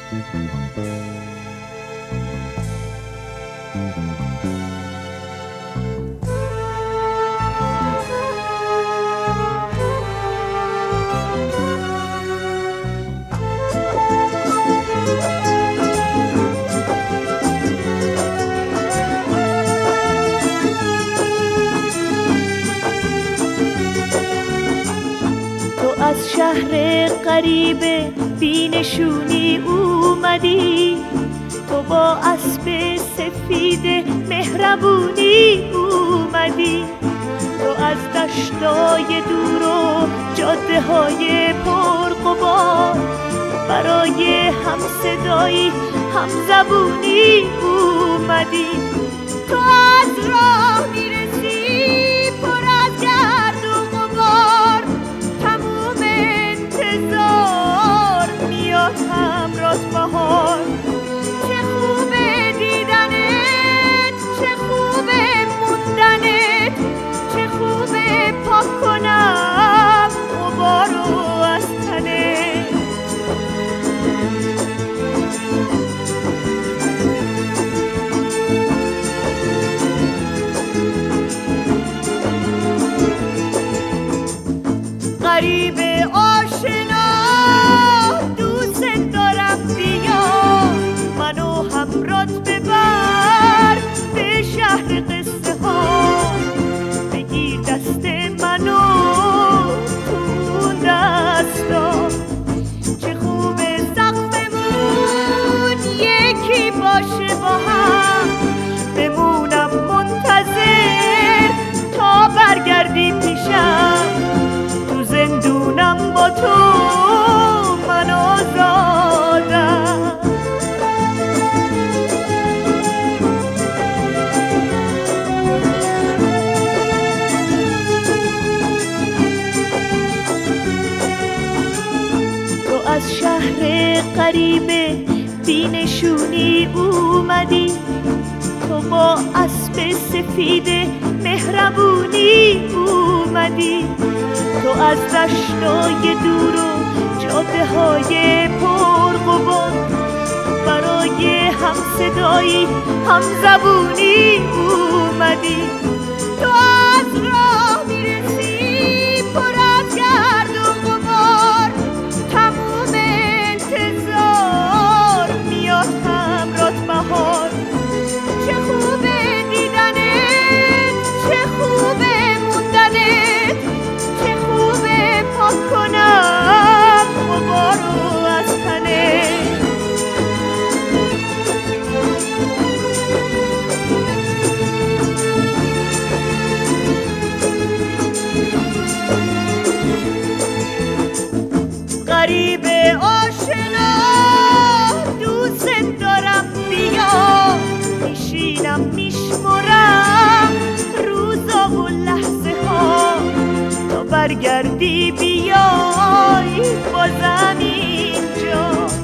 از شهر غریب بینشونی اومدی، تو با اسب سفید مهربونی اومدی، تو از دشتای دور و جاده های پرغبار برای هم صدایی هم زبونی اومدی. تو از راه میرسی پر از گرد و غبار، تموم انتظار میاد همراهت بهار. چه خوبه دیدنت، چه خوبه موندنت، چه خوبه پاک کنم غبارو از تنت. غریب آشنا دوست دارم، بیا منو همراهت ببر به شهر قصه ها. بگیر دست منو تو اون دستا، چه خوبه سقفمون یکی باشه با هم. بمونم منتظر تا برگردی پیشم، زندونم با تو من آزادم. تو از شهر غریب بینشونی اومدی، تو با اسب سفید مهربونی اومدی، تو از دشتای دور و جاده های پرغبار برای هم صدایی هم زبونی اومدی. تو از راه میرسی پر از گرد و غبار، تموم انتظار میاد همراهت بهار. چه خوبه دیدنت، چه خوبه موندنت، چه خوبه پاک کنم غبارو از تنت. غریب آشنا دوست دارم، بیا میشینم میشمرم روزا و لحظه ها، تا برگردی بیای بازم اینجا.